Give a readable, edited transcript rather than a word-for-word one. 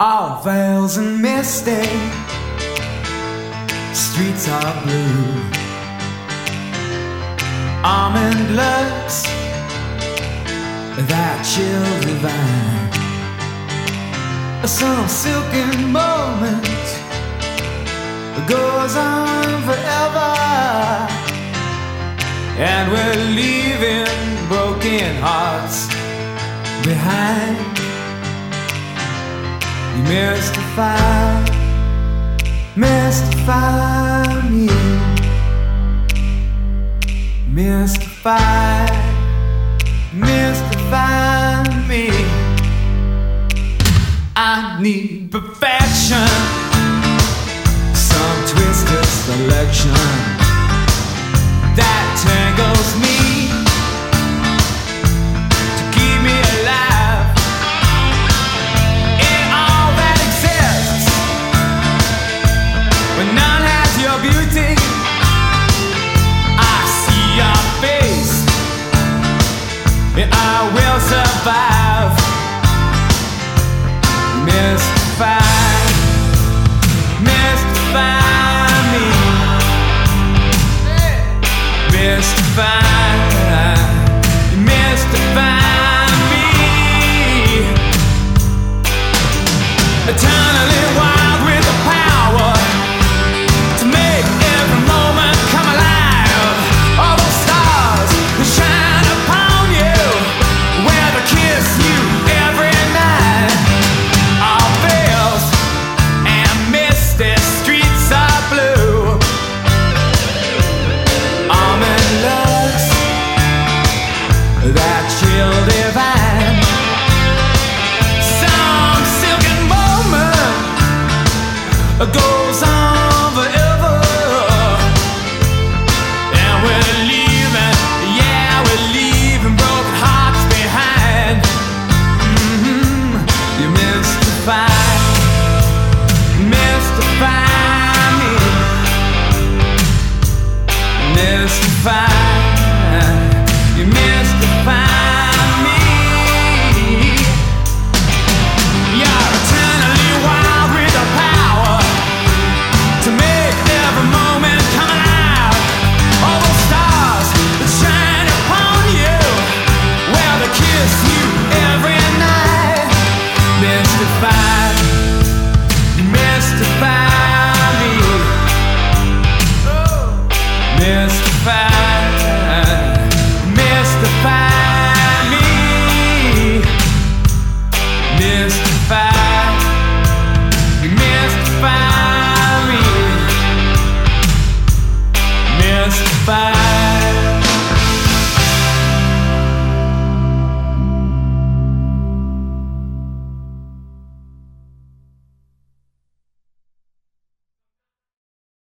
All veils and misty, streets are blue. Almond looks, that chill divine. Some silken moment goes on forever, and we're leaving broken hearts behind. You mystify me, mystify me. I need perfection, some twisted selection that tangles me to keep me alive in all that exists. When none has your beauty, I see your face, and I will survive. Mystify me, mystify me. Eternally wild with the power to make every moment come alive. All those stars that shine upon you, where they kiss you every night. All veils and misty streets are blue. Almond looks, that chill divine. Some silken moment goes on forever, and we're leaving, yeah, we're leaving broken hearts behind. You mystify me, mystify, you mystify me. You're eternally wild with the power to make every moment come alive. All those stars that shine upon you, where they kiss you every night. Mystify, you mystify me. Mystify me, mystify me, mystify.